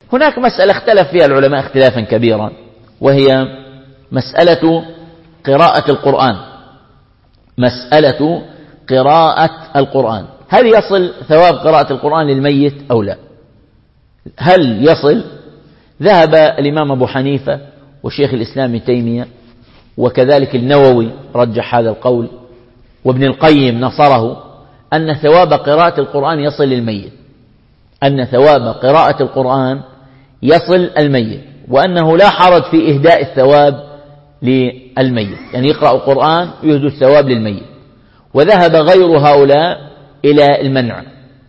هناك مسألة اختلف فيها العلماء اختلافا كبيرا، وهي مسألة قراءة القرآن. مسألة قراءة القرآن، هل يصل ثواب قراءة القرآن للميت أو لا؟ هل يصل؟ ذهب الإمام أبو حنيفة والشيخ الإسلام ابن تيمية وكذلك النووي رجح هذا القول، وابن القيم نصره، أن ثواب قراءة القرآن يصل للميت، أن ثواب قراءة القرآن يصل الميت، وأنه لا حرج في إهداء الثواب للميت، يعني يقرأ القرآن يهدي الثواب للميت. وذهب غير هؤلاء إلى المنع،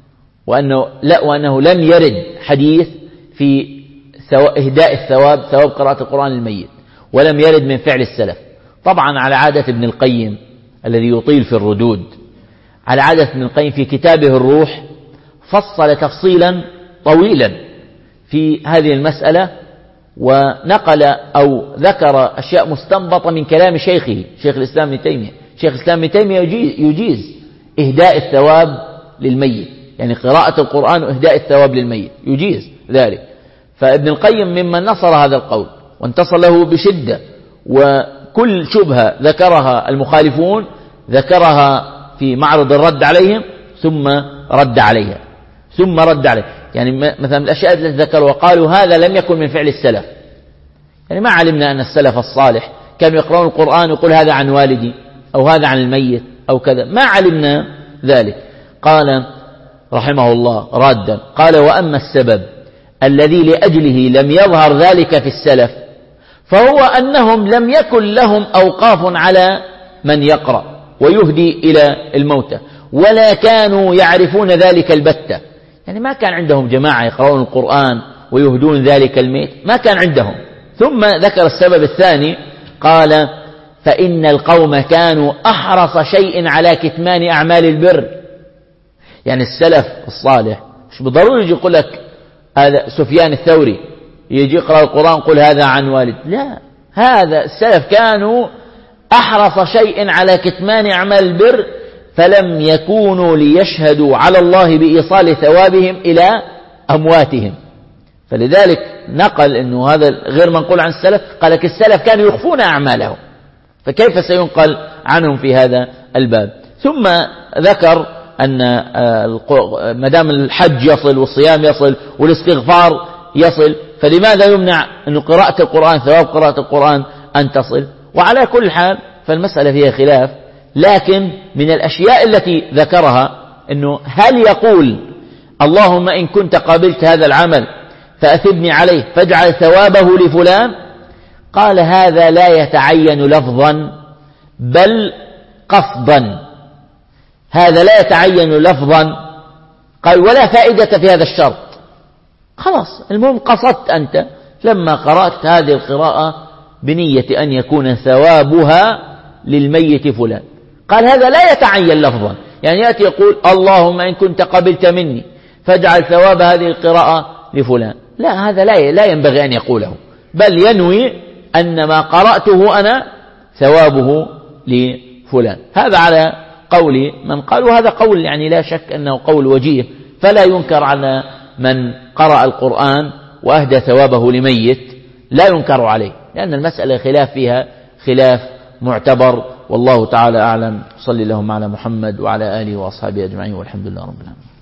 وأنه لم يرد حديث في إهداء الثواب، ثواب قراءة القرآن للميت، ولم يرد من فعل السلف. طبعا على عادة ابن القيم الذي يطيل في الردود، على عادة ابن القيم في كتابه الروح فصل تفصيلا طويلا في هذه المسألة، ونقل أو ذكر أشياء مستنبطة من كلام شيخه شيخ الإسلام ابن تيمية. شيخ الإسلام ابن تيمية يجيز إهداء الثواب للميت، يعني قراءة القرآن وإهداء الثواب للميت يجيز ذلك. فابن القيم ممن نصر هذا القول وانتصر له بشدة، وكل شبهة ذكرها المخالفون ذكرها في معرض الرد عليهم ثم رد عليها. يعني مثلا الأشياء التي ذكروا وقالوا هذا لم يكن من فعل السلف، يعني ما علمنا أن السلف الصالح كانوا يقرؤون القرآن ويقول هذا عن والدي أو هذا عن الميت أو كذا، ما علمنا ذلك. قال رحمه الله رادا، قال وأما السبب الذي لأجله لم يظهر ذلك في السلف فهو أنهم لم يكن لهم أوقاف على من يقرأ ويهدي إلى الموتى، ولا كانوا يعرفون ذلك البتة، يعني ما كان عندهم جماعة يقرؤون القرآن ويهدون ذلك الميت، ما كان عندهم. ثم ذكر السبب الثاني، قال فإن القوم كانوا أحرص شيء على كتمان أعمال البر. يعني السلف الصالح مش بالضروري يجي يقول لك هذا سفيان الثوري يجي يقرأ القرآن يقول هذا عن والد، لا، هذا السلف كانوا أحرص شيء على كتمان أعمال البر، فلم يكونوا ليشهدوا على الله بإيصال ثوابهم إلى أمواتهم. فلذلك نقل أنه هذا غير منقول عن السلف، قال لك السلف كانوا يخفون أعمالهم، فكيف سينقل عنهم في هذا الباب؟ ثم ذكر أن مدام الحج يصل والصيام يصل والاستغفار يصل، فلماذا يمنع أن قراءة القرآن ثواب قراءة القرآن أن تصل؟ وعلى كل حال فالمسألة فيها خلاف، لكن من الأشياء التي ذكرها أنه هل يقول اللهم إن كنت قابلت هذا العمل فأثبني عليه فاجعل ثوابه لفلان؟ قال هذا لا يتعين لفظا بل قصدا، هذا لا يتعين لفظا. قال ولا فائدة في هذا الشرط، خلاص المهم قصدت أنت لما قرأت هذه القراءة بنية أن يكون ثوابها للميت فلان. قال هذا لا يتعين لفظا، يعني يأتي يقول اللهم إن كنت قبلت مني فاجعل ثواب هذه القراءة لفلان، لا، هذا لا ينبغي أن يقوله، بل ينوي أن ما قرأته أنا ثوابه لفلان. هذا على قول من قال، وهذا قول يعني لا شك أنه قول وجيه، فلا ينكر على من قرأ القرآن وأهدى ثوابه لميت، لا ينكر عليه، لأن المسألة خلاف فيها خلاف معتبر، والله تعالى أعلم. صلى اللهم على محمد وعلى آله وأصحابه أجمعين، والحمد لله رب العالمين.